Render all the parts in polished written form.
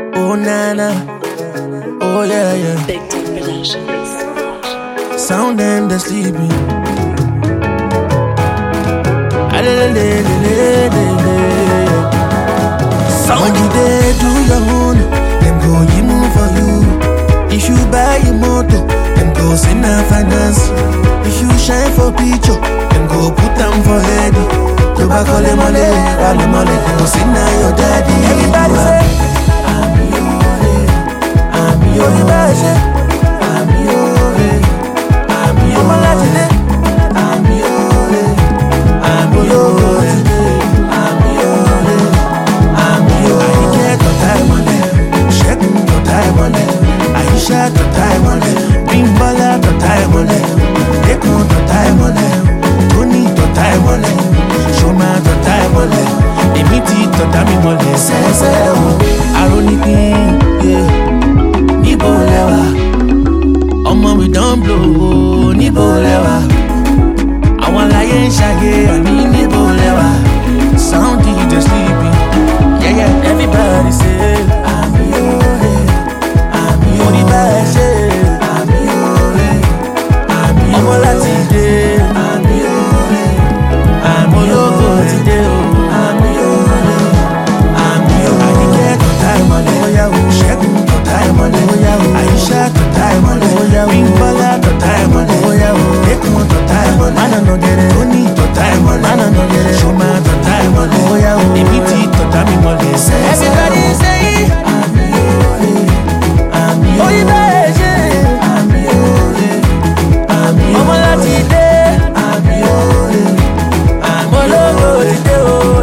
Oh nana, oh yeah yeah. Big Dick Productions. Sound them they sleeping. Sound you there do your own. Them go you move for you. If you buy a motor, them go send a finance. If you shine for picture, them go put them for head. Tobacco le mole, rally mole, go send your daddy. Everybody say, I'm your daddy. I'm your Latin. I'm your I get your time on them. Check your time on them. I shot your time on them. Bring baller your time on them. Take on your time on them. Don't need your time on them. Show me your time on them. They meet it your time on them. Say, ironic, yeah. Nibo lewa. Omo we don't blow. Nibo lewa. I want lion shaggy. I need nibo lewa. Sound DJ sleeping. Yeah, everybody say I'm your money bag say I'm your Latin day I'm your today I'm your I get your time on it check your time on it I shot your time on it bring baller your time on it take on your time on it man no get it don't need your time on it man no get it show me your time on it they beat it to time on it everybody say I'm your I'm your Omo láti dé I'm your logo today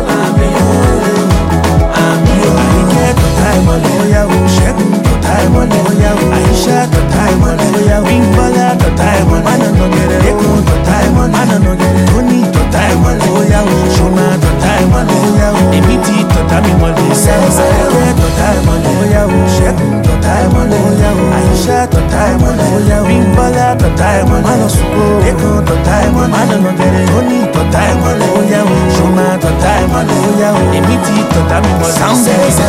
I'm your I get your time on it check your time on it I shot your time on it bring baller your time on it man no get it take on your time on it man no get it don't need your time on it show me your time on it they beat it to time on it I get your time on it check your time on it I shot your time on it bring baller your time on it take on your time on it man no get it don't need your time on it show me your time on it they beat it to time on it